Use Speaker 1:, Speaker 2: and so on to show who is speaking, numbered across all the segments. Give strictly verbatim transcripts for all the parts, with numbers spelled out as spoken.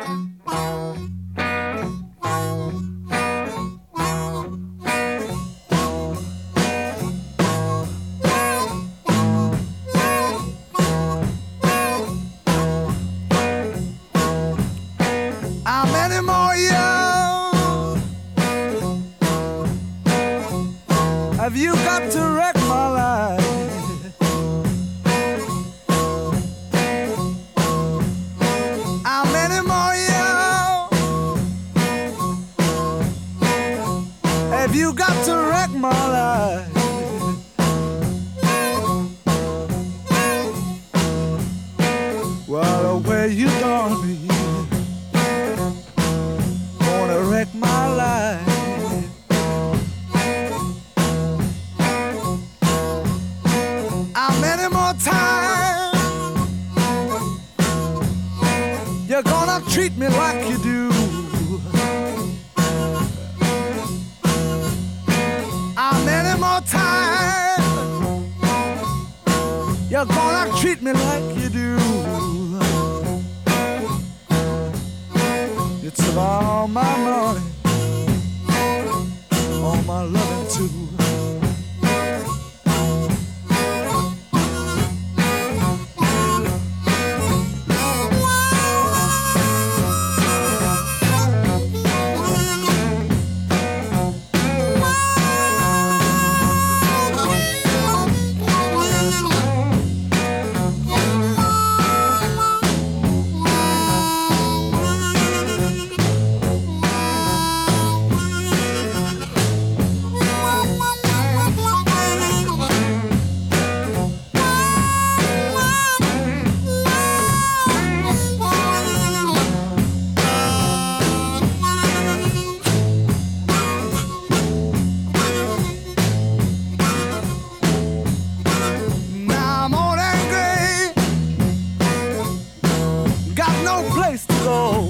Speaker 1: How many more years have you got to wreck my life? How many more years have you got to wreck my life? Well, where you gonna be? Gonna wreck my life. How many more times you're gonna treat me like you do? How many more times you're gonna treat me like you do? It's about all my money, all my loving too. Place to go.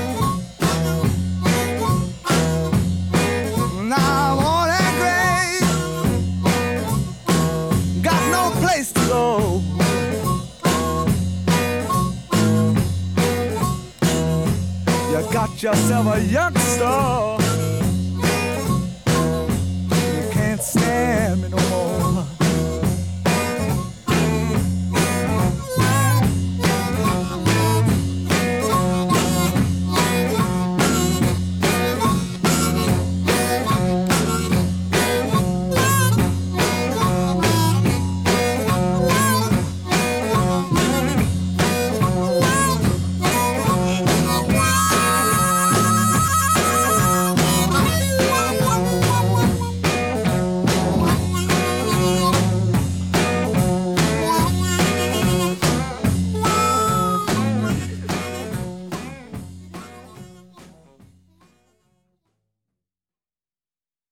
Speaker 1: Now I'm on that grave, got no place to go. You got yourself a youngster, you can't stand me no more.